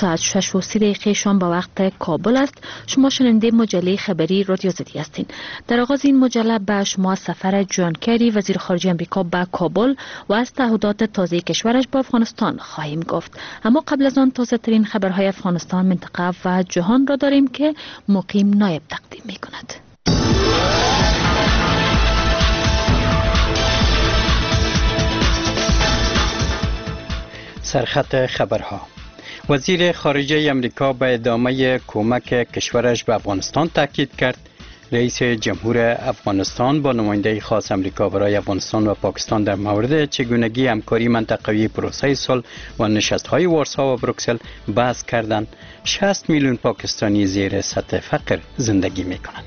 ساعت 6:30 شام به وقت کابل است. شما شنونده مجله خبری رادیو زدی هستین. در آغاز این مجله به شما سفر جان کری وزیر خارجه امریکا به کابل و از تعهدات تازه کشورش با افغانستان خواهیم گفت. اما قبل از آن تازه ترین خبرهای افغانستان، منطقه و جهان را داریم که مقیم نایب تقدیم می کند. سرخط خبرها: وزیر خارجه امریکا به ادامه کمک کشورش به افغانستان تاکید کرد. رئیس جمهور افغانستان با نماینده خاص امریکا برای افغانستان و پاکستان در مورد چگونگی همکاری منطقوی پروسه صلح و نشست‌های وارسا و بروکسل بحث کردند. 60 میلیون پاکستانی زیر سطح فقر زندگی می‌کنند.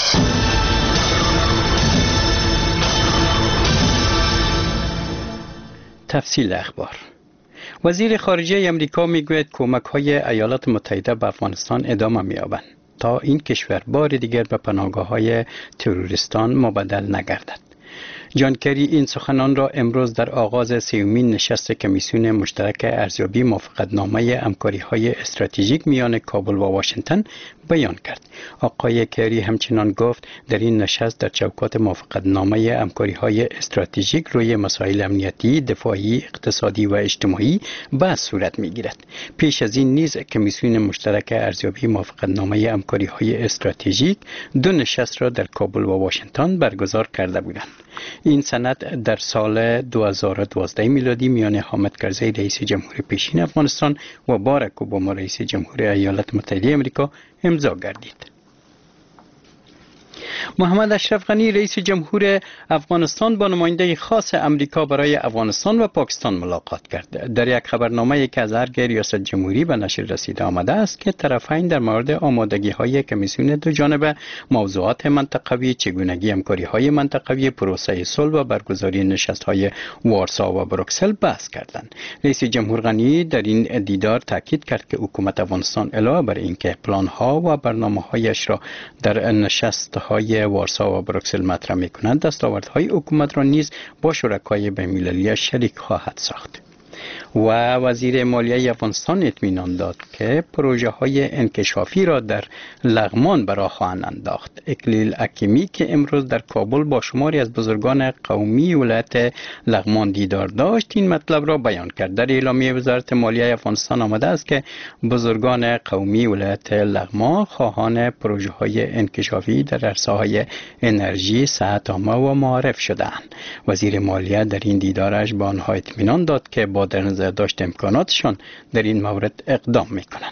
تفصیل اخبار: وزیر خارجه امریکا میگوید کمک‌های ایالات متحده به افغانستان ادامه می‌یابند تا این کشور بار دیگر به پناهگاه‌های تروریستان مبدل نگردد. جان کری این سخنان را امروز در آغاز سومین نشست کمیسیون مشترک ارزیابی موافقتنامه همکاری‌های استراتژیک میان کابل و واشنگتن بیان کرد. آقای کری همچنان گفت در این نشست در چوکات موافقتنامه همکاری‌های استراتژیک روی مسائل امنیتی، دفاعی، اقتصادی و اجتماعی بحث صورت می‌گیرد. پیش از این نیز کمیسیون مشترک ارزیابی موافقتنامه همکاری‌های استراتژیک دو نشست را در کابل و واشنگتن برگزار کرده بودند. این سند در سال 2012 میلادی میان حامد کرزی رئیس جمهور پیشین افغانستان و باراک اوباما رئیس جمهور ایالات متحده آمریکا امضا گردید. محمد اشرف غنی رئیس جمهور افغانستان با نماینده خاص امریکا برای افغانستان و پاکستان ملاقات کرد. در یک خبرنامه‌ای که از ارگ ریاست جمهوری به نشر رسیده آمده است که طرفین در مورد آمادگی‌های کمیسیون دو جانبه، موضوعات منطقوی، چگونگی همکاری‌های منطقوی، پروسه صلح و برگزاری نشست‌های وارسا و بروکسل بحث کردند. رئیس جمهور غنی در این دیدار تاکید کرد که حکومت افغانستان علاوه بر اینکه پلان‌ها و برنامه‌هایش را در نشست‌های وارسا و بروکسل مطرح می‌کنند، دستاوردهای حکومت را نیز با شرکای بین‌المللی شریک خواهد ساخت. و وزیر مالیه افغانستان اطمینان داد که پروژه های انکشافی را در لغمان به راه خواهند انداخت. اکلیل حکیمی که امروز در کابل با شماری از بزرگان قومی ولایت لغمان دیدار داشت این مطلب را بیان کرد. در اعلامیه وزارت مالیه افغانستان آمده است که بزرگان قومی ولایت لغمان خواهان پروژه های انکشافی در عرصه‌های انرژی، صحت عامه و معارف شدند. وزیر مالیه در این دیدارش به آنها اطمینان داد که با در نظر داشت امکاناتشان در این مورد اقدام میکنند.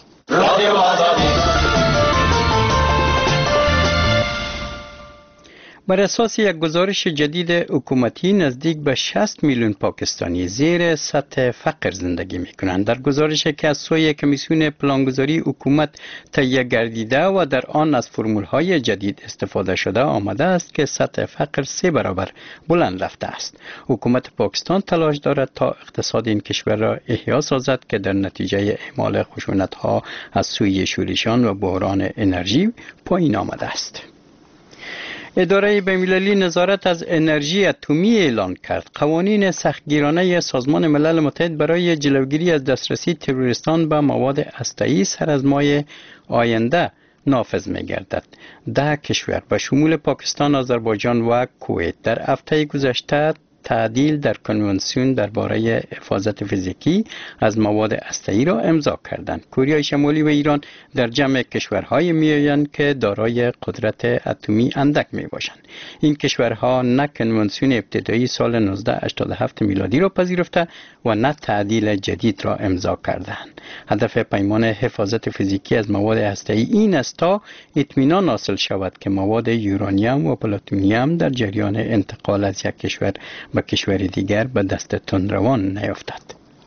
بر اساس یک گزارش جدید حکومتی نزدیک به 60 میلیون پاکستانی زیر سطح فقر زندگی میکنند. در گزارشی که از سوی کمیسیون پلانگذاری حکومت تهیه گردیده و در آن از فرمولهای جدید استفاده شده آمده است که سطح فقر 3 برابر بلند رفته است. حکومت پاکستان تلاش دارد تا اقتصاد این کشور را احیا سازد که در نتیجه اعمال خشونت‌ها از سوی شورشیان و بحران انرژی پایین آمده است. اداره بین‌المللی نظارت از انرژی اتمی اعلان کرد قوانین سختگیرانه سازمان ملل متحد برای جلوگیری از دسترسی تروریستان به مواد هسته‌ای سر از ماه آینده نافذ می‌گردد. 10 کشور به شمول پاکستان، آذربایجان و کویت در هفته گذشته تعدیل در کنوانسیون درباره حفاظت فیزیکی از مواد هسته‌ای را امضا کردند. کره شمالی و ایران در جمع کشورهای میآیند که دارای قدرت اتمی اندک میباشند. این کشورها نه کنوانسیون ابتدایی سال 1987 میلادی را پذیرفته و نه تعدیل جدید را امضا کردند. هدف پیمان حفاظت فیزیکی از مواد هسته‌ای این است تا اطمینان حاصل شود که مواد یورانیم و پلاتونیم در جریان انتقال از یک کشور به کشور دیگر به دست تندروان نیفتد.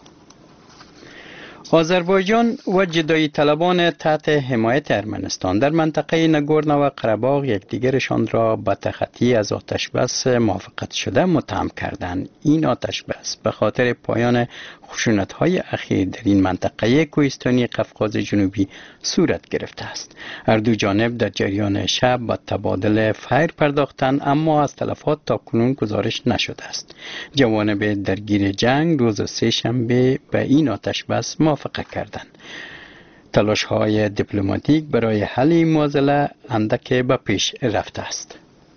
آذربایجان و جدایی طلبان تحت حمایت ارمنستان در منطقه نگورنو و قره‌باغ یکدیگرشان را به تخطی از آتشبس موافقت شده متهم کردند. این آتشبس به خاطر پایان خشونت‌های اخیر در این منطقه کوهستانی قفقاز جنوبی صورت گرفته است. هر دو جانب در جریان شب به تبادل فیر پرداختند اما از تلفات تاکنون گزارش نشده است. جوانب درگیر جنگ روز سه شنبه به این آتشبس موافقت موافقه کردند. تلاش های دیپلماتیک برای حل این معضله اندک به پیش رفته است.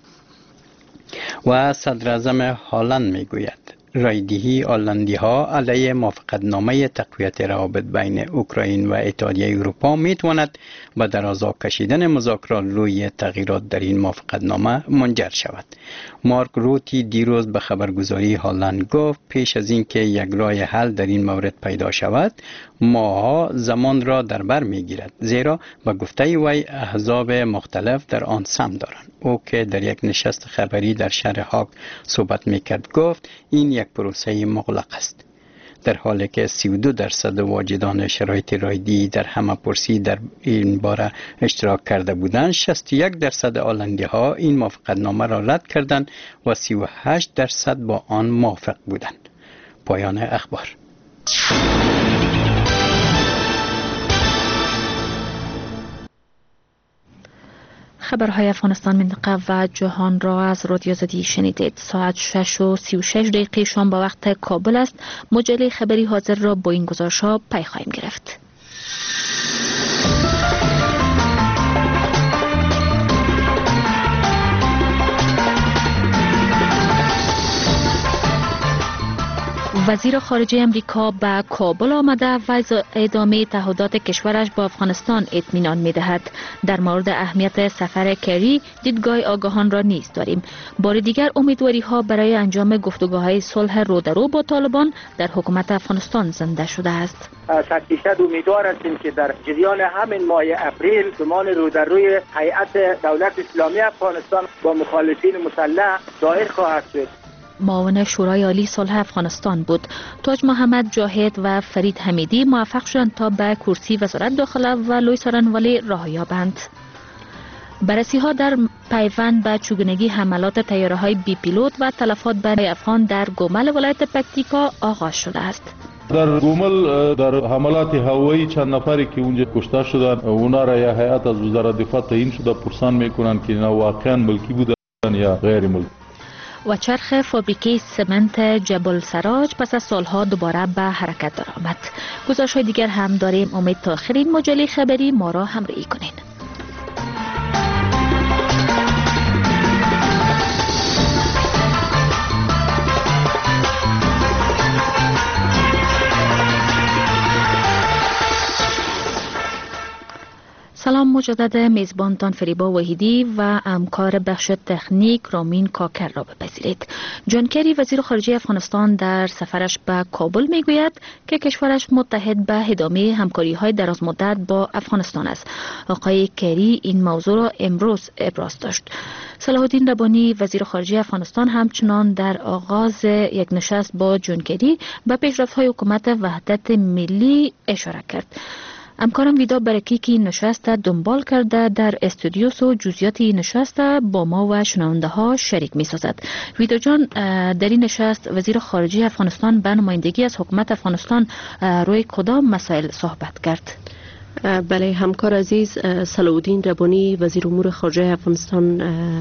و صدر اعظم هلند میگوید رایدهی هلندی ها علیه موافقتنامه تقویت روابط بین اوکراین و اتحادیه اروپا می تواند به درازا کشیدن مذاکرات روی تغییرات در این موافقتنامه منجر شود. مارک روتی دیروز به خبرگزاری هلند گفت پیش از اینکه یک راه حل در این مورد پیدا شود ماها زمان را در بر می گیرد، زیرا به گفته وی احزاب مختلف در آن سهم دارند. او که در یک نشست خبری در شهر هاگ صحبت میکرد گفت این یک پروسه مغلق است. در حالی که 32% واجدان شرایط رایدی در همه پرسی در این باره اشتراک کرده بودند، 61% هلندی ها این موافقتنامه را رد کردند و 38% با آن موافق بودند. پایان اخبار. خبرهای افغانستان، منطقه و جهان را از رادیو زدی شنیدید. ساعت 6:36 شام به وقت کابل است. مجله خبری حاضر را با این گزارش‌ها پی خواهیم گرفت. وزیر خارجه امریکا به کابل آمده و از ادامه تعهدات کشورش با افغانستان اطمینان می‌دهد. در مورد اهمیت سفر کری دیدگاه آگاهان را نیز داریم. بار دیگر امیدواری‌ها برای انجام گفتگوهای صلح رودرو با طالبان در حکومت افغانستان زنده شده است. 100% امیدوار هستیم که در جریان همین ماه اپریل گمان رودروی هیئت دولت اسلامی افغانستان با مخالفین مسلح دایر خواهد شد. معاون شورای عالی صلح افغانستان بود. تاج محمد جاهد و فرید حمیدی موفق شدند تا به کرسی وزارت داخله و لوی سارنوالی راه یابند. بررسی ها در پیوند به چگونگی حملات طیاره های بی پیلوت و تلفات بر افغان در گومل ولایت پکتیکا آغاز شده است. در گومل در حملات هوایی چند نفری که اونجا کشته شدند اونا را یا هیئت از وزارت دفاع تعیین شده پرسان میکنند که اینا واقعا ملکی بودن یا غیر ملکی. و چرخ فابریکه سمنت جبل سراج پس از سالها دوباره به حرکت درآمد. گزارش‌های دیگر هم داریم. امید تا آخرین مجله خبری ما را همراهی کنین. سلام مجدد میزبانتان فریبا وحیدی و همکار بخش تکنیک رامین کاکر را بپذیرید. جان کری وزیر خارجه افغانستان در سفرش به کابل میگوید که کشورش متحد به ادامه همکاری‌های درازمدت با افغانستان است. آقای کری این موضوع را امروز ابراز داشت. صلاح الدین ربانی وزیر خارجه افغانستان همچنان در آغاز یک نشست با جان کری به پیشرفت‌های حکومت وحدت ملی اشاره کرد. همکارم ویدا برکی که این نشست دنبال کرده در استودیو و جزئیات این نشست با ما و شنونده ها شریک می سازد. ویدا جان، در این نشست وزیر خارجه افغانستان به نمایندگی از حکومت افغانستان روی کدام مسائل صحبت کرد؟ بله همکار عزیز، صلاح الدین ربانی وزیر امور خارجه افغانستان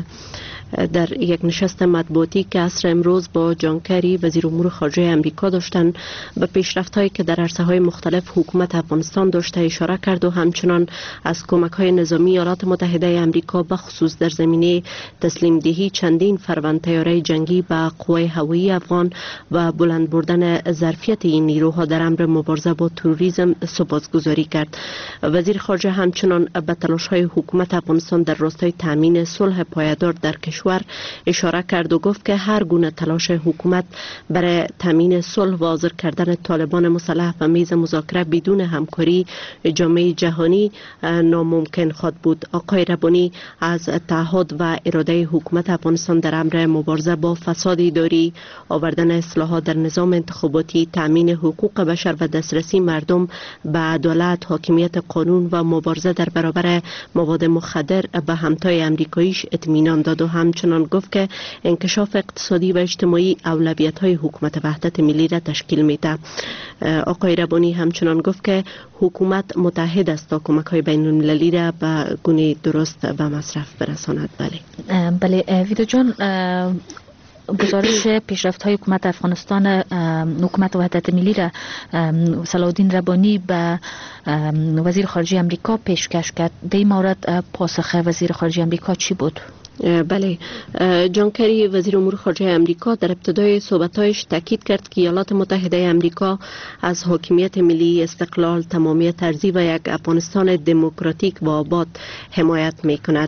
در یک نشست مطبوعاتی که عصر امروز با جان کری وزیر امور خارجه امریکا داشتن به پیشرفت‌هایی که در عرصه‌های مختلف حکومت افغانستان داشته اشاره کرد و همچنان از کمک‌های نظامی ایالات متحده امریکا به خصوص در زمینه تسلیم دهی چندین فروند طیاره جنگی به قوای هوایی افغان و بلند بردن ظرفیت این نیروها در امر مبارزه با تروریسم سپاسگزاری کرد. وزیر خارجه همچنان به تلاش‌های حکومت افغانستان در راستای تامین صلح پایدار در کشور اشاره کرد و گفت که هر گونه تلاش حکومت برای تامین صلح و حاضر کردن طالبان مسلح و میز مذاکره بدون همکاری جامعه جهانی ناممکن خواهد بود. آقای ربانی از تعهد و اراده حکومت افغانستان در امر مبارزه با فساد اداری، آوردن اصلاحات در نظام انتخاباتی، تامین حقوق بشر و دسترسی مردم به عدالت، حاکمیت قانون و مبارزه در برابر مواد مخدر به همتای امریکاییش اطمینان داد و همچنان گفت که انکشاف اقتصادی و اجتماعی اولویت‌های حکومت وحدت ملی را تشکیل میده. آقای ربانی همچنان گفت که حکومت متحد است تا کمک‌های بین‌المللی را به گونه درست و مصرف برساند. بله ویدا جان، گزارش پیشرفت‌های حکومت افغانستان، حکومت وحدت ملی را صلاح‌الدین ربانی به وزیر خارجه امریکا پیشکش کرد. در این مورد پاسخ وزیر خارجه امریکا چی بود؟ بله، جان کری وزیر امور خارجه امریکا در ابتدای صحبت‌هایش تاکید کرد که ایالات متحده امریکا از حاکمیت ملی، استقلال، تمامیت ارضی و یک افغانستان دموکراتیک و آباد حمایت می‌کند.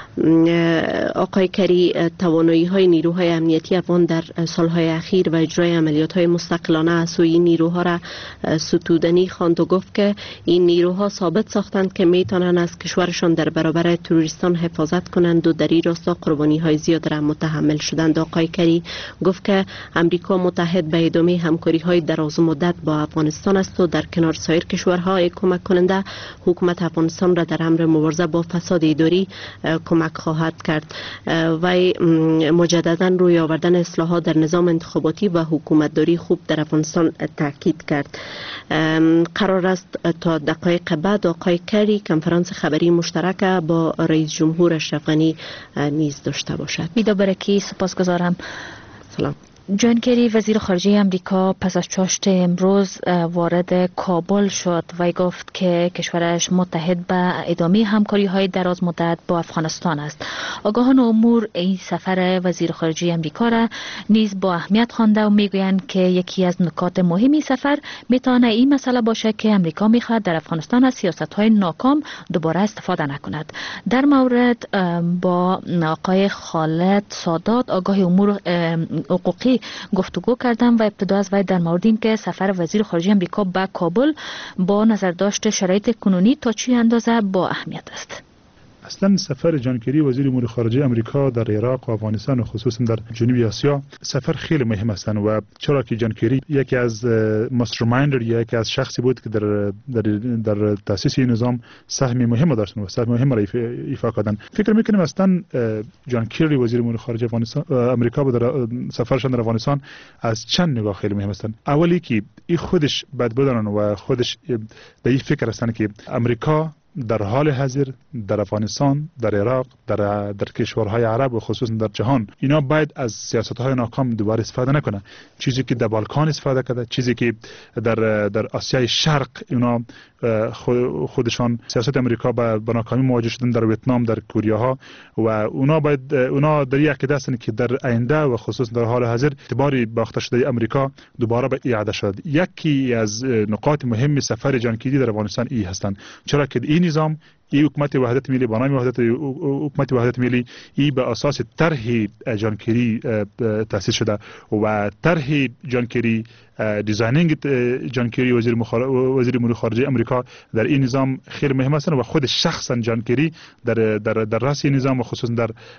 آقای کری توانایی های نیروهای امنیتی افغان در سالهای اخیر و اجرای عملیات های مستقلانه از سوی نیروها را ستودنی خواند و گفت که این نیروها ثابت ساختند که می توانند از کشورشان در برابر تروریستان حفاظت کنند و در این راستا قربانی های زیاد را متحمل شدند. آقای کری گفت که امریکا متحد به ادامه همکاری های دراز مدت با افغانستان است و در کنار سایر کشورها کمک کننده حکومت افغانستان را در امر مبارزه با فساد اداری کمک خواهد کرد و مجددا روی آوردن اصلاحات در نظام انتخاباتی و حکومتداری خوب در افغانستان تاکید کرد. قرار است تا دقایق بعد آقای کری کنفرانس خبری مشترک با رئیس جمهور اشرف غنی نیز داشته باشد. بیدا برکی، سپاسگزارم. سلام. جان کری وزیر خارجه امریکا پس از چاشت امروز وارد کابل شد و گفت که کشورش متحد به ادامه همکاری های دراز مدت با افغانستان است. آگاهان امور این سفر وزیر خارجه امریکا را نیز با اهمیت خوانده و میگویند که یکی از نکات مهمی سفر میتونه این مسئله باشه که امریکا میخواد در افغانستان از سیاست های ناکام دوباره استفاده نکند. در مورد با آقای خالد سادات آگاه امور حقوقی گفتگو کردم و ابتدا از وی در مورد این که سفر وزیر خارجه امریکا به کابل با نظر داشت شرایط کنونی تا چه اندازه با اهمیت است. اصلا سفر جان کری وزیر امور خارجه امریکا در عراق و افغانستان و خصوصا در جنوب آسیا سفر خیلی مهم است و چرا که جان کری یکی از ماسترمایندر یا یکی از شخصی بود که در تاسیس این نظام سهم مهم داشتن و سهم مهم را ایفا کردن. فکر میکنم اصلا جان کری وزیر امور خارجه امریکا در سفرشان در افغانستان از چند نگاه خیلی مهم است. اولی که این خودش بد بدانن و خودش به این فکر هستن که امریکا در حال حاضر در افغانستان، در عراق، در کشورهای عرب و خصوصا در جهان اینا باید از سیاست‌های ناکام دوباره استفاده نکنه. چیزی که در بالکان استفاده کرده، چیزی که در آسیای شرق اینا خودشان سیاست امریکا با ناکامی مواجه شدن در ویتنام، در کره ها و اونا در یک عقیده هستند که در آینده و خصوصا در حال حاضر اعتباری باخته شده امریکا دوباره به اعاده شد. یکی از نقاط مهم سفر جان کری در افغانستان ای هستند، چرا که این نظام این حکومت وحدت ملی بنام حکومت وحدت ملی ای به اساس طرح جان کری تأسیس شده و طرح جان کری دیزاینینگ جان کری وزیر امور خارجه امریکا در این نظام خیلی مهم است و خود شخصا جان کری در راس این نظام و خصوصا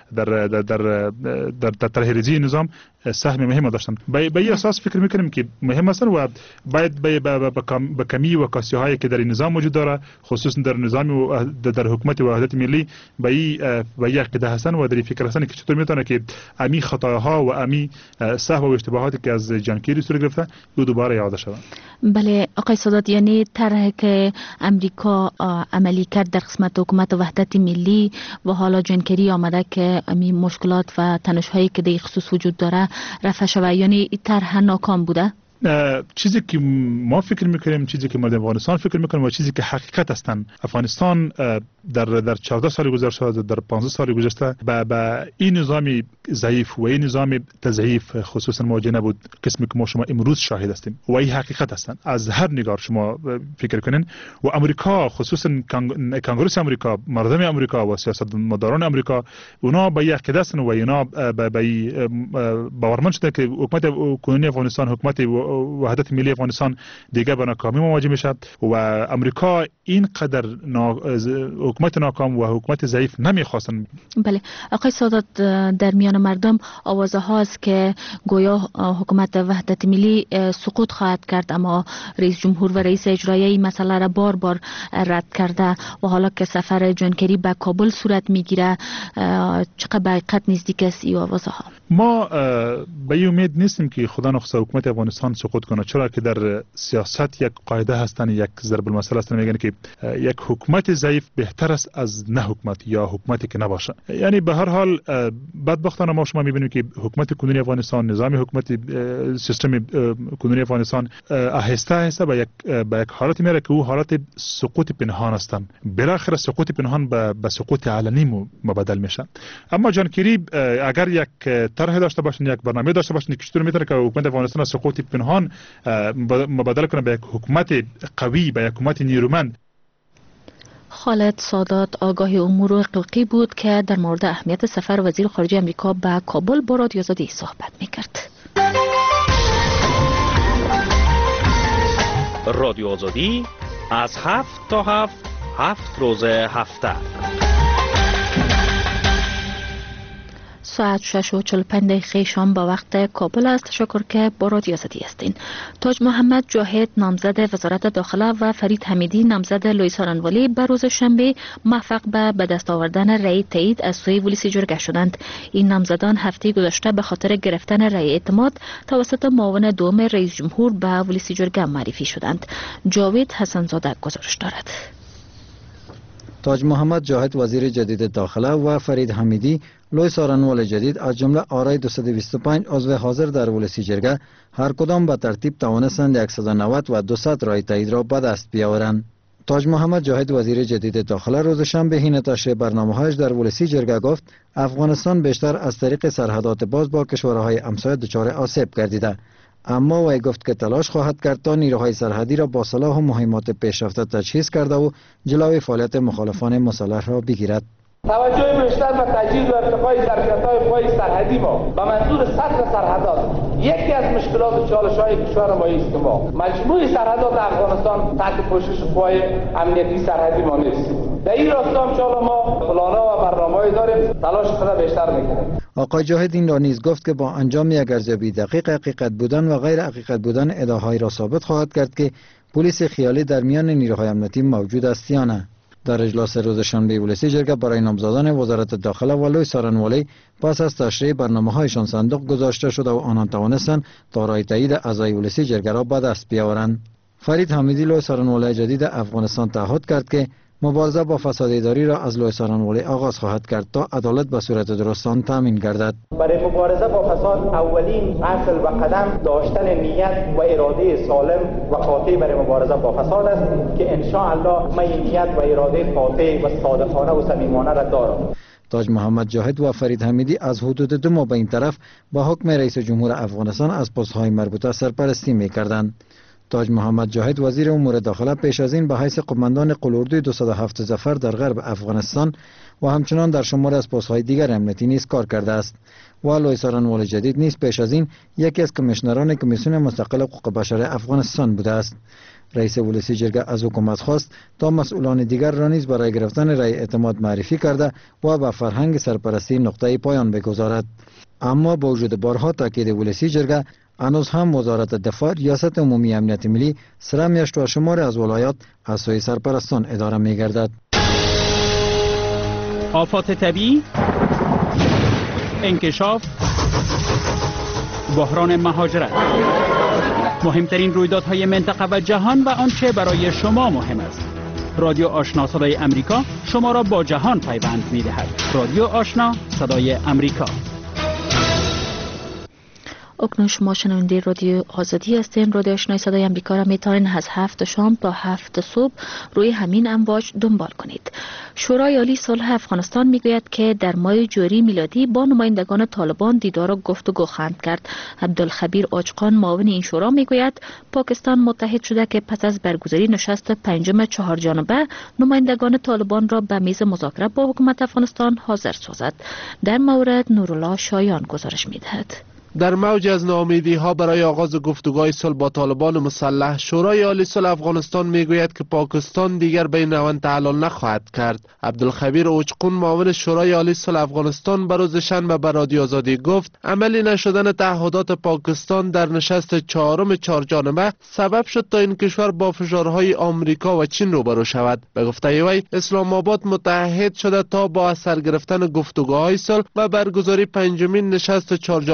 در طرح ریزی نظام سهم مهم داشتن. به این اساس فکر میکنیم که مهم است و باید به کمی و کاسی هایی که در این نظام موجود داره خصوصا در نظام در حکومت وحدت ملی به این عقیده هستن و در فکر هستن که چطور میتونه که امی خطاها و امی سهو و اشتباهاتی که از جان کری صورت گرفته او دوباره یاد شود. بله آقای سادات، یعنی طرحی که امریکا عملی کرد در قسمت حکومت وحدت ملی و حالا جان کری آمده که امی مشکلات و تنش‌هایی که در خصوص وجود داره رفع شود، یعنی این طرح ناکام بوده؟ چیزی که ما فکر میکنیم، چیزی که مردم افغانستان فکر میکنیم و چیزی که حقیقت هستند، افغانستان در 14 سال گذشته، در 15 سال گذشته با این نظام ضعیف و این نظام تضعیف خصوصا مواجه نبود قسمی که ما شما امروز شاهد هستیم و این حقیقت هستند. از هر نگاه شما فکر کنین و امریکا خصوصا کنگره امریکا، مردم امریکا و سیاستمداران امریکا اونا با یک عقیده هستند و اینا باورمند شده که حکومت کنونی افغانستان، حکومت وحدت ملی افغانستان دیگه به ناکامی مواجه میشه و امریکا اینقدر حکومت ناکام و حکومت ضعیف نمیخواستن. بله آقای سادات، در میان مردم آوازه هاست که گویا حکومت وحدت ملی سقوط خواهد کرد، اما رئیس جمهور و رئیس اجرایی این مسئله را بار بار رد کرده و حالا که سفر جان کری به کابل صورت میگیره چقدر به حقیقت نزدیک است این آوازه ها؟ ما به این امید نیستیم که خدا نخواسته حکومت افغانستان سقوط کنه، چرا که در سیاست یک قاعده هستن، یک ضرب المثل هستن، میگن که که یک حکومت ضعیف بهتر است از نه حکومت یا حکومتی که نباشه. یعنی به هر حال بدبختانه ما شما میبینیم که حکومت کنونی افغانستان، نظام حکومت سیستم کنونی افغانستان آهسته آهسته به یک حالتی میره که او حالت سقوط پنهان هستند. بالاخره سقوط پنهان به سقوط علنی مبدل میشه. اما جان کری اگر یک طرح داشته باشن، یک برنامه داشته باشن که چطور میتونه که حکومت افغانستان سقوط پنهان مبدل کنه به یک حکومت قوی، به یک حکومت نیرومند. خالد سادات آگاه امور حقوقی بود که در مورد اهمیت سفر وزیر خارجه امریکا به کابل با رادیو آزادی صحبت میکرد. رادیو آزادی از 7 تا 7 روز هفته. ساعت 6:45 شام با وقت کابل است. تشکر که با رادیو آزادی هستین. تاج محمد جاهد نامزد وزارت داخله و فرید حمیدی نامزد لوی سارنوالی به روز شنبه موفق به دست آوردن رأی تایید از سوی ولسی جرگه شدند. این نامزدان هفته گذشته به خاطر گرفتن رأی اعتماد توسط معاون دوم رئیس جمهور به ولسی جرگه معرفی شدند. جاوید حسنزاده گزارش دارد. تاج محمد جاهد وزیر جدید داخله و فرید حمیدی لوی سارنوال جدید از جمله آرای 225 عضو حاضر در ولسی جرگه هر کدام به ترتیب توانستند 190 و 200 رای تایید را به دست بیاورند. تاج محمد جاهد وزیر جدید داخله روز شنبه حین تشریح برنامه‌هایش در ولسی جرگه گفت افغانستان بیشتر از طریق سرحدات باز با کشورهای همسایه دچار آسیب گردیده، اما وی گفت که تلاش خواهد کرد تا نیروهای سرحدی را با سلاح و مهمات پیشرفته تجهیز کرده و جلوی فعالیت مخالفان مسلح را بگیرد. توجه بیشتر به تجهیز و ارتقای ظرفیت‌های قوای سرحدی ما به منظور سطح سرحدات یکی از مشکلات و چالش‌های کشور ما است که ما مجموع سرحدات افغانستان تحت پوشش قوای امنیتی سرحدی ما نیست. در این راستا انشاءالله ما پلان‌ها و برنامه‌ای داریم، تلاش خود بیشتر می‌کنیم. آقای جاهد این را نیز گفت که با انجام یک ارزیابی دقیق حقیقت بودن و غیر حقیقت بودن ادعاهای را ثابت خواهد کرد که پلیس خیالی در میان نیروهای امنیتی موجود است یا نه. در اجلاس روز شنبه ولسی جرگه برای نامزدان وزارت داخله و لوی سارنوالی پس از تشریح برنامه‌هایشان صندوق گذاشته شده و آنان توانستند تا رای تایید اعضای ولسی جرگه را به دست بیاورند. فرید حمیدی لوی سارنوالی جدید افغانستان تعهد کرد که مبارزه با فساد اداری را از لوی سارنوالی آغاز خواهد کرد تا عدالت به صورت درست تامین گردد. برای مبارزه با فساد اولین اصل و قدم داشتن نیت و اراده سالم و قاطع برای مبارزه با فساد است که ان شاء الله من این نیت و اراده قاطع و صادقانه و صمیمانه را دارم. تاج محمد جاهد و فرید حمیدی از حدود 2 ماه به این طرف با حکم رئیس جمهور افغانستان از پست‌های مربوطه سرپرستی می‌کردند. تاج محمد جاهد وزیر امور داخله پیش از این به حیث قماندان قلاردوی 207 ظفر در غرب افغانستان و همچنان در شمار از پست‌های دیگر امنیتی نیز کار کرده است و لوی سارنوال جدید نیز پیش از این یکی از کمیشنران کمیسیون مستقل حقوق بشر افغانستان بوده است. رئیس ولسی جرگه از حکومت خواست تا مسئولان دیگر را نیز برای گرفتن رأی اعتماد معرفی کرده و به فرهنگ سرپرستی نقطه پایان بگذارد. اما با وجود بارها تاکید ولسی جرگه هنوز هم وزارت دفاع، ریاست عمومی امنیت ملی، سره میشت و شمار از ولایات از سوی سرپرستان اداره می گردد. آفات طبیعی، انکشاف، بحران مهاجرت، مهمترین رویدادهای منطقه و جهان و آنچه برای شما مهم است. رادیو آشنا صدای امریکا شما را با جهان پیوند می دهد. رادیو آشنا صدای امریکا. اکنون شما شنونده رادیو آزادی هستین. رادیو آشنای صدای امریکا را میتونین از 7 شام تا 7 صبح روی همین امواج دنبال کنید. شورای عالی صلح افغانستان میگوید که در ماه جاری میلادی با نمایندگان طالبان دیدار و گفتگو خواهند کرد. عبدالخبیر آجقان معاون این شورا میگوید پاکستان متحد شده که پس از برگزاری نشست پنجم 4 جانبه نمایندگان طالبان را به میز مذاکره با حکومت افغانستان حاضر سازد. در مورد نورالله شایان گزارش میدهد. در موج از ناامیدی ها برای آغاز گفتگوهای صلح با طالبان مسلح، شورای عالی صلح افغانستان میگوید که پاکستان دیگر به این روند تعلل نخواهد کرد. عبدالخبیر اوچقون معاون شورای عالی صلح افغانستان به روز شنبه به رادیو آزادی گفت عملی نشدن تعهدات پاکستان در نشست 4 جانبه سبب شد تا این کشور با فشارهای آمریکا و چین روبرو شود. به گفته وی اسلام آباد متحد شده تا با اثر گرفتن گفتگوهای صلح و برگزاری 5مین نشست 4 جانبه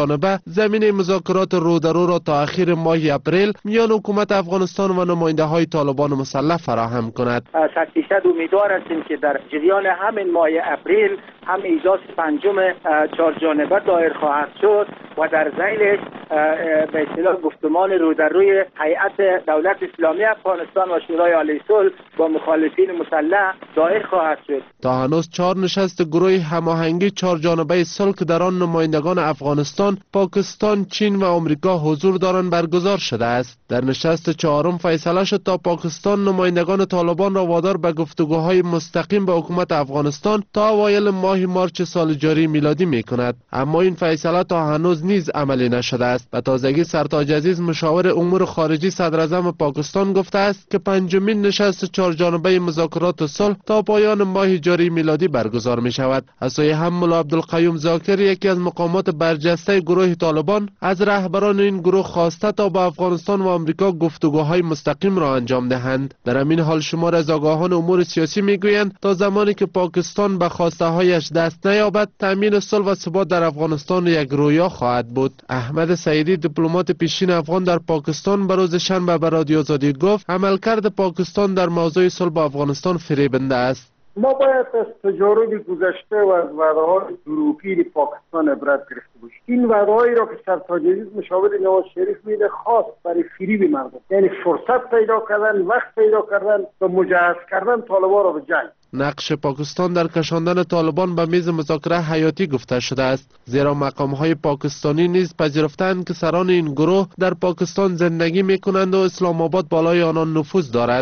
زمینه مذاکرات رودرو را تا اخیر ماه اپریل میان حکومت افغانستان و نماینده های طالبان مسلح فراهم کند. 100% امیدوار هستیم که در جریان همین ماه اپریل هم اجلاس پنجم چهار جانبه دایر خواهد شد و در ذیلش به اصطلاح گفتمان رودروی هیئت دولت اسلامی افغانستان و شورای عالی صلح با مخالفین مسلح دایر خواهد شد. تا هنوز 4 نشست گروه هماهنگی 4 جانبه صلح که در آن نمایندگان افغانستان، پاکستان، چین و آمریکا حضور دارند برگزار شده است. در نشست چهارم فیصله شد تا پاکستان نمایندگان طالبان را وادار به گفتگوهای مستقیم با حکومت افغانستان تا اوایل ماه مارچ سال جاری میلادی میکند، اما این فیصله تا هنوز نیز عملی نشده است. به تازگی سرتاج عزیز مشاور امور خارجی صدر اعظم پاکستان گفته است که پنجمین نشست 4 جانبه مذاکرات صلح تا پایان ماه جاری میلادی برگزار می شود. از سوی هم ملا عبدالقیوم ذاکر، یکی از مقامات برجسته گروه طالبان، از رهبران این گروه خواسته تا با افغانستان و آمریکا گفتگوهای مستقیم را انجام دهند. در همین حال شمار از آگاهان امور سیاسی میگویند تا زمانی که پاکستان به خواسته هایش دست نیابد، تامین صلح و ثبات در افغانستان یک رویا خواهد بود. احمد سعیدی، دیپلمات پیشین افغان در پاکستان، به روز شنبه به رادیو آزادی گفت عملکرد پاکستان در موضوع صلح با افغانستان فریبنده است. ما باید از تجارب گذشته و از وعده‌های دروغین پاکستان عبرت گرفته باشیم. این وعده‌هایی را که سرتاج عزیز مشاور نواز شریف میده خاص برای فریب مردم، یعنی فرصت پیدا کردن، وقت پیدا کردن و مجهز کردن طالبان را به جنگ. نقش پاکستان در کشاندن طالبان به میز مذاکره حیاتی گفته شده است، زیرا مقام‌های پاکستانی نیز پذیرفتند که سران این گروه در پاکستان زندگی می‌کنند و اسلام آباد بالای آنان نفوذ دارد.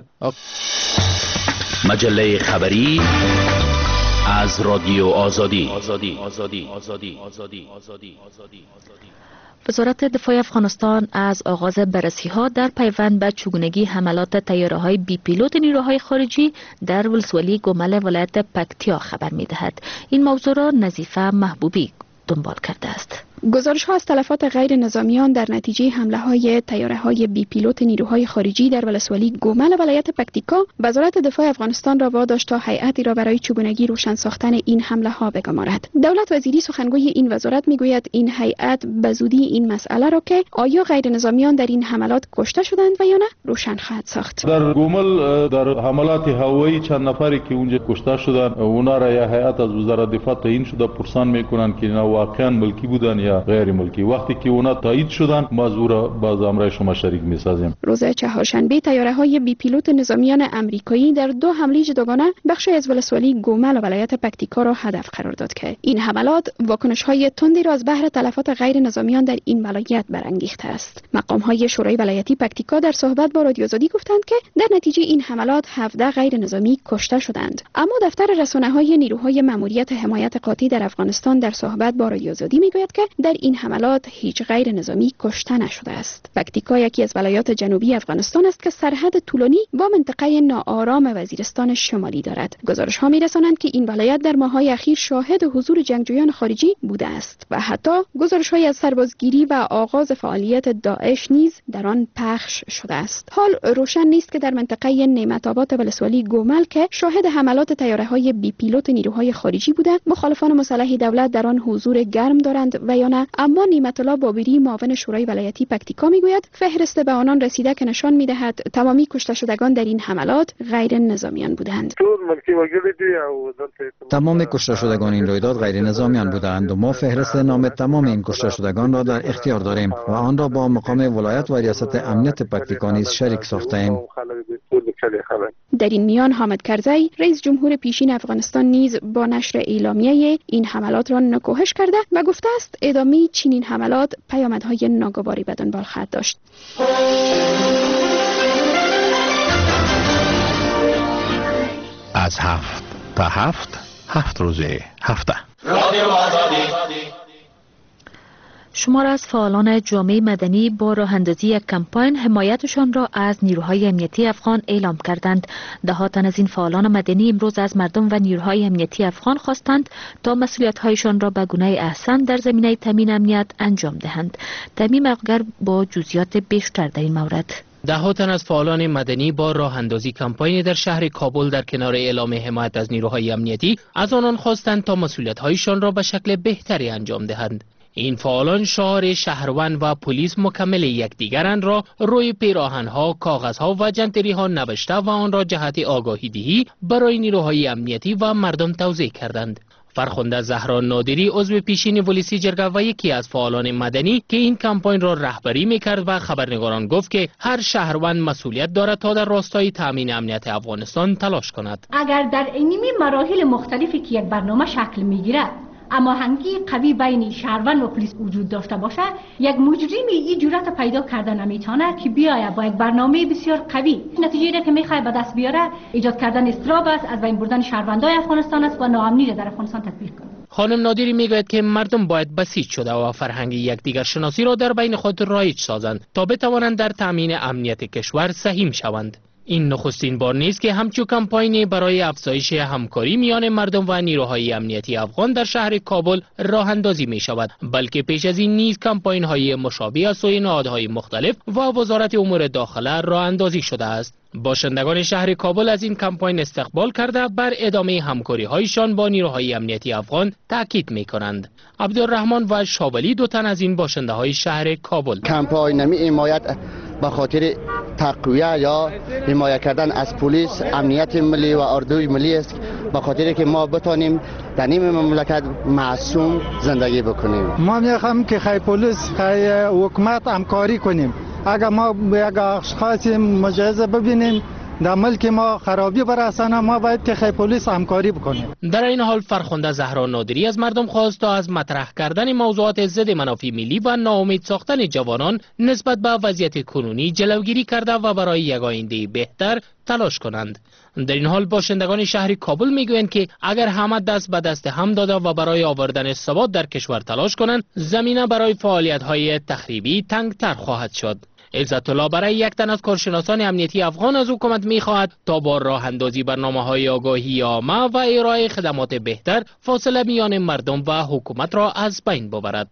مجله خبری از رادیو آزادی. وزارت دفاع افغانستان از آغاز بررسی‌ها در پیوند به چگونگی حملات طیاره‌های بی پیلوت نیروهای خارجی در ولسوالی گومل ولایت پکتیا خبر می‌دهد. این موضوع را نظیفه محبوبی دنبال کرده است. گزارش‌ها از تلفات غیر نظامیان در نتیجه حمله‌های طیاره‌های بی پیلوت نیروهای خارجی در ولسوالی گومل ولایت پکتیکا وزارت دفاع افغانستان را واداشت تا هیئتی را برای چگونگی روشن ساختن این حمله‌ها بگمارد. دولت وزیری سخنگوی این وزارت میگوید این هیئت به زودی این مسئله را که آیا غیر نظامیان در این حملات کشته شدند و یا نه روشن خواهد ساخت. در گومل در حملات هوایی چند نفری که اونجا کشته شدند، اونا را یا هیئت از وزارت دفاع تعیین شده پرسان میکنند که اینا واقعا ملکی بودن یا غیر ملکی. وقتی که اونا تایید شدن ما از او را باز امر شما شریک میسازیم. روز چهارشنبه طیاره‌های بی پیلوت نظامیان آمریکایی در 2 حمله جداگانه بخشی از ولسوالی گومل و ولایت پکتیکا را هدف قرار داد که این حملات واکنش‌های تندی را از بحر تلفات غیر نظامیان در این ولایت برانگیخته است. مقام‌های شورای ولایتی پکتیکا در صحبت با رادیو آزادی گفتند که در نتیجه این حملات 17 غیر نظامی کشته شدند. اما دفتر رسانه‌های نیروهای مأموریت حمایت قاطی در افغانستان در صحبت با رادیو آزادی میگوید که در این حملات هیچ غیر نظامی کشته نشده است. پکتیکا یکی از ولایات جنوبی افغانستان است که سرحد طولانی با منطقه ناآرام وزیرستان شمالی دارد. گزارش‌ها می‌رسانند که این ولایت در ماه‌های اخیر شاهد حضور جنگجویان خارجی بوده است و حتی گزارش‌هایی از سربازگیری و آغاز فعالیت داعش نیز در آن پخش شده است. حال روشن نیست که در منطقه نعمت آباد ولسوالی گومل که شاهد حملات طیاره‌های بی پیلوت نیروهای خارجی بوده، مخالفان مسلح دولت در آن حضور گرم دارند و یا نه. اما نعمت الله بابری معاون شورای ولایتی پکتیکا میگوید فهرست به آنان رسیده که نشان میدهد تمامی کشته شدگان در این حملات غیر نظامیان بودند. تمام کشته شدگان این رویداد غیر نظامیان بودند و ما فهرست نام تمام این کشته شدگان را در اختیار داریم و آن را با مقام ولایت و ریاست امنیت پکتیکا نیز شریک ساخته‌ایم. در این میان حامد کرزی رئیس جمهور پیشین افغانستان نیز با نشر اعلامیه این حملات را نکوهش کرده و گفته است ادامه چنین حملات پیامدهای ناگواری به دنبال خواهد داشت. از 7 تا 7 روز هفته شمار از فعالان جامعه مدنی با راه اندازی یک کمپاین حمایتشان را از نیروهای امنیتی افغان اعلام کردند. دهها تن از این فعالان مدنی امروز از مردم و نیروهای امنیتی افغان خواستند تا مسئولیت‌هایشان را به گونه احسن در زمینه تامین امنیت انجام دهند. تمیم اقگر با جزئیات بیشتر در این مورد. دهها تن از فعالان مدنی با راه اندازی کمپاینی در شهر کابل در کنار اعلام حمایت از نیروهای امنیتی از آنان خواستند تا مسئولیت‌هایشان را به شکل بهتری انجام دهند. این فعالان شعار شهروند و پلیس مکمل یکدیگرند را روی پیراهن‌ها، کاغذها و جنتری‌ها نوشته و آن را جهت آگاهی دهی برای نیروهای امنیتی و مردم توزیع کردند. فرخنده زهرا نادری عضو پیشین ولسی جرگه و یکی از فعالان مدنی که این کمپاین را رهبری میکرد و خبرنگاران گفت که هر شهروند مسئولیت دارد تا در راستای تامین امنیت افغانستان تلاش کند. اگر در این مراحل مختلفی که یک برنامه شکل میگیرد اما هنگی قوی بین شهروند و پلیس وجود داشته باشه، یک مجرمی این جرأت پیدا کرده نمیتونه که بیاید با یک برنامه بسیار قوی نتیجه را که میخواد به دست بیاره ایجاد کردن اضطراب است، از بین بردن شهروندای افغانستان است و ناامنی را در افغانستان تطبیق کنه. خانم نادری میگوید که مردم باید بسیج شده و فرهنگ یکدیگر شناسی را در بین خود رایج سازند تا بتوانند در تامین امنیت کشور سهیم شوند. این نخستین بار نیست که همچو کمپاینی برای افزایش همکاری میان مردم و نیروهای امنیتی افغان در شهر کابل راه اندازی می شود، بلکه پیش از این نیز کمپاین های مشابه از سوی نهادهای مختلف و وزارت امور داخله راه اندازی شده است. باشندگان شهر کابل از این کمپاین استقبال کرده بر ادامه همکاری هایشان با نیروهای امنیتی افغان تاکید می کنند. عبدالرحمن و شاولی دو تن از این باشنده های شهر کابل کمپاین حمایت به خاطر تقویه یا حمایت کردن از پلیس، امنیت ملی و اردوی ملی است، به خاطر که ما بتانیم در این مملکت معصوم زندگی بکنیم. ما میخوایم که خیلی پلیس، خیلی حکومت همکاری کنیم. اگر ما یک اشخاص مجازه ببینیم در ملک ما خرابی برسانه، ما باید که خیلی پلیس همکاری بکنیم. در این حال فرخنده زهرا نادری از مردم خواست تا از مطرح کردن موضوعات ضد منافع ملی و ناامید ساختن جوانان نسبت به وضعیت کنونی جلوگیری کرده و برای یک آینده بهتر تلاش کنند. در این حال باشندگان شهر کابل میگویند که اگر همه دست به دست هم داده و برای آوردن ثبات در کشور تلاش کنند، زمینه برای فعالیت‌های تخریبی تنگتر خواهد شد. عزت الله برای یک تن از کارشناسان امنیتی افغان از حکومت می‌خواهد تا با راه اندازی برنامه‌های آگاهی عامه و ارائه خدمات بهتر فاصله میان مردم و حکومت را از بین ببرد.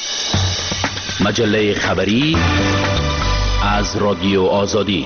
مجله خبری از رادیو آزادی.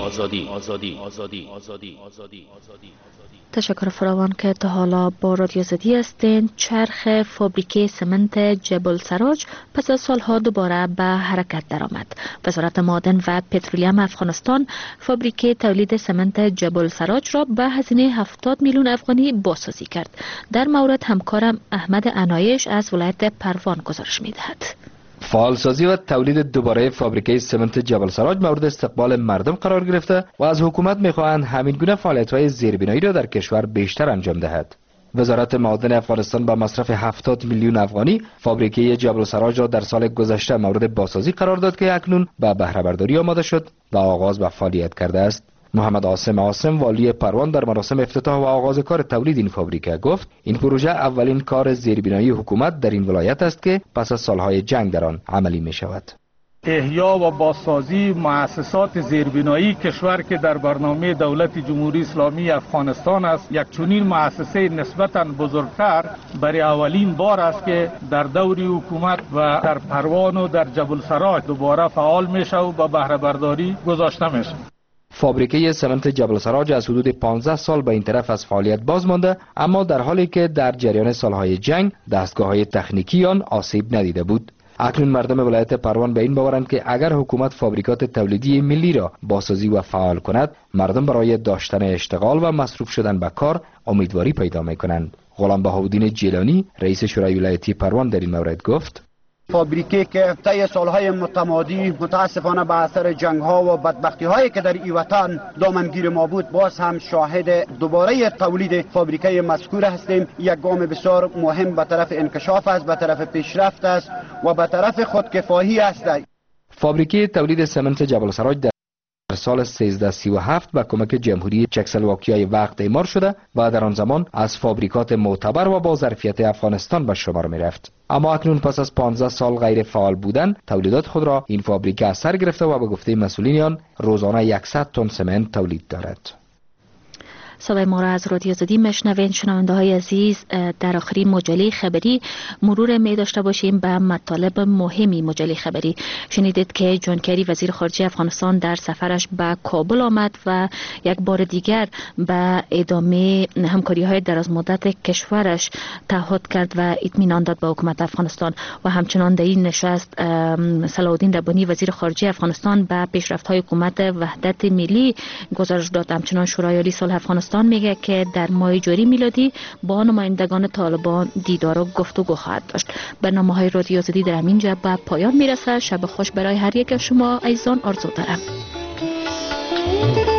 تشکر فراوان که تا حالا با رادیو آزادی هستین. چرخ فابریکه سمنت جبل سراج پس از سالها دوباره به حرکت درآمد. وزارت معدن و پترولیم افغانستان فابریکه تولید سمنت جبل سراج را به هزینه 70 میلیون افغانی بازسازی کرد. در مورد همکارم احمد عنایش از ولایت پروان گزارش می‌دهد. فعالسازی و تولید دوباره فابریکه سمنت جبل سراج مورد استقبال مردم قرار گرفته و از حکومت می‌خواهند همین گونه فعالیت‌های زیربنایی را در کشور بیشتر انجام دهد. وزارت معدن افغانستان با مصرف 70 میلیون افغانی فابریکه جبل سراج را در سال گذشته مورد بازسازی قرار داد که اکنون به بهره برداری آماده شد و آغاز به فعالیت کرده است. محمد عاصم والی پروان در مراسم افتتاح و آغاز کار تولید این فابریکه گفت این پروژه اولین کار زیربنایی حکومت در این ولایت است که پس از سالهای جنگ در آن عملی می شود. احیا و بازسازی مؤسسات زیربنایی کشور که در برنامه دولت جمهوری اسلامی افغانستان است، یک چنین مؤسسه نسبتاً بزرگتر برای اولین بار است که در دور حکومت و در پروان و در جبل سراج دوباره فعال میشه و به بهره برداری گذاشته میشه. فابریکه سمنت جبل سراج از حدود 15 سال به این طرف از فعالیت باز مانده، اما در حالی که در جریان سالهای جنگ دستگاه‌های تکنیکی آن آسیب ندیده بود. اکنون مردم ولایت پروان به این باورند که اگر حکومت فابریکات تولیدی ملی را بازسازی و فعال کند، مردم برای داشتن اشتغال و مصروف شدن به کار امیدواری پیدا می‌کنند. غلام بهاءالدین جیلانی رئیس شورای ولایتی پروان در این مورد گفت: فابریکه که طی سالهای متمادی متاسفانه به اثر جنگ‌ها و بدبختی‌هایی که در این وطن دامنگیر ما بود، باز هم شاهد دوباره تولید فابریکه مذکور هستیم. یک گام بسیار مهم به طرف انکشاف است، به طرف پیشرفت است و به طرف خودکفایی است. فابریکه تولید سمنت جبل سراج در سال 1337 با کمک جمهوری چکسلواکیای وقت اعمار شده و در آن زمان از فابریکات معتبر و با ظرفیت افغانستان به شمار می رفت. اما اکنون پس از 15 سال غیر فعال بودن، تولیدات خود را این فابریکه از سر گرفته و به گفته مسئولین آن روزانه 100 تن سمنت تولید دارد. صدای ما را از رادیو آزادی میشنوین. شنونده های عزیز، در آخرین مجله خبری مرور می داشته باشیم به مطالب مهمی مجله خبری. شنیدید که جان کری وزیر خارجه افغانستان در سفرش به کابل آمد و یک بار دیگر به ادامه همکاری های دراز مدت کشورش تعهد کرد و اطمینان داد به حکومت افغانستان و همچنان در این نشست صلاح ربانی وزیر خارجه افغانستان به پیشرفت های حکومت وحدت ملی گزارش داد. همچنان شورای عالی صلح افغانستان میگه که در ماه جاری میلادی با نمایندگان طالبان دیدار و گفتگو خواهد داشت. برنامه‌های رادیو آزادی در همینجا به پایان میرسه. شب خوش برای هر یک از شما عزیزان آرزو دارم.